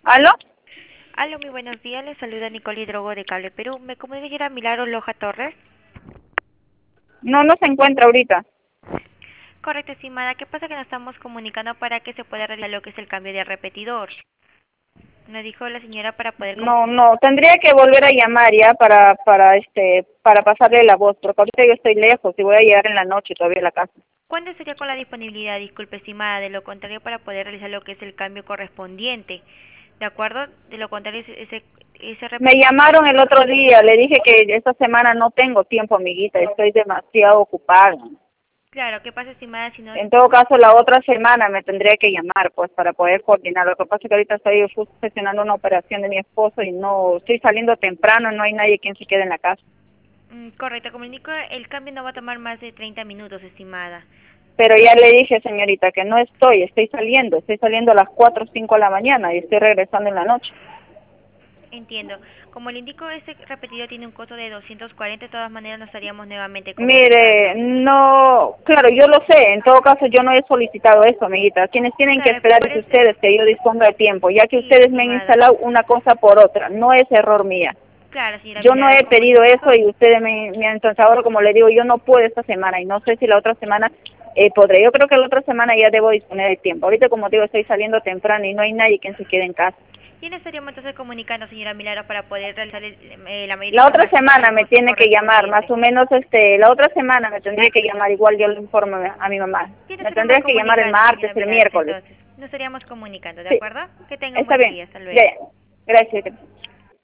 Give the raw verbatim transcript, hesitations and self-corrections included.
¿Aló? Aló, muy buenos días. Les saluda Nicole Hidrogo de Cable Perú. ¿Me comunicaría a Milagros Loja Torres? No, no se encuentra ahorita. Correcto, estimada. ¿Qué pasa que nos estamos comunicando para que se pueda realizar lo que es el cambio de repetidor? Nos dijo la señora para poder... com- No, no, tendría que volver a llamar ya para, para, este, para pasarle la voz, porque ahorita yo estoy lejos y voy a llegar en la noche todavía a la casa. ¿Cuándo sería con la disponibilidad? Disculpe, estimada. De lo contrario, para poder realizar lo que es el cambio correspondiente. ¿De acuerdo? De lo contrario, ese, ese, ese Me repetidor... llamaron el otro día, le dije que esta semana no tengo tiempo, amiguita, estoy demasiado ocupada. Claro, ¿qué pasa, estimada? Si no... En todo caso, la otra semana me tendría que llamar, pues, para poder coordinar. Lo que pasa es que ahorita estoy justo gestionando una operación de mi esposo y no, estoy saliendo temprano, no hay nadie quien se quede en la casa. Mm, correcto, como indico, el cambio no va a tomar más de treinta minutos, estimada. Pero ya le dije, señorita, que no estoy, estoy saliendo, estoy saliendo a las cuatro o cinco de la mañana y estoy regresando en la noche. Entiendo. Como le indico, este repetidor tiene un costo de doscientos cuarenta. De todas maneras, nos estaríamos nuevamente Mire, comunicando. no, claro, yo lo sé, en todo caso yo no he solicitado eso, amiguita. Quienes tienen que Claro, esperar por es eso, ustedes, que yo disponga de tiempo, ya que sí, ustedes me han estimada. instalado una cosa por otra, no es error mía. Claro, señora Yo no Milagros, he como le pedido eso indico, y ustedes me, me han, entonces ahora como le digo, yo no puedo esta semana y no sé si la otra semana eh, podré. Yo creo que la otra semana ya debo disponer de tiempo. Ahorita como digo, estoy saliendo temprano y no hay nadie quien se quede en casa. ¿quién estaríamos entonces comunicando, señora Milagros, para poder realizar el- eh, la mayor La otra información sobre semana el me costo tiene que llamar, más correspondiente? o menos, este, la otra semana me tendría que llamar, igual yo le informo a mi mamá. ¿Quién Me estaríamos tendría que llamar el comunicando, martes, señora el Milagros, miércoles. entonces? Nos estaríamos comunicando, ¿de Sí, acuerdo? Que tenga un está buen bien. día. Hasta Ya, luego. gracias.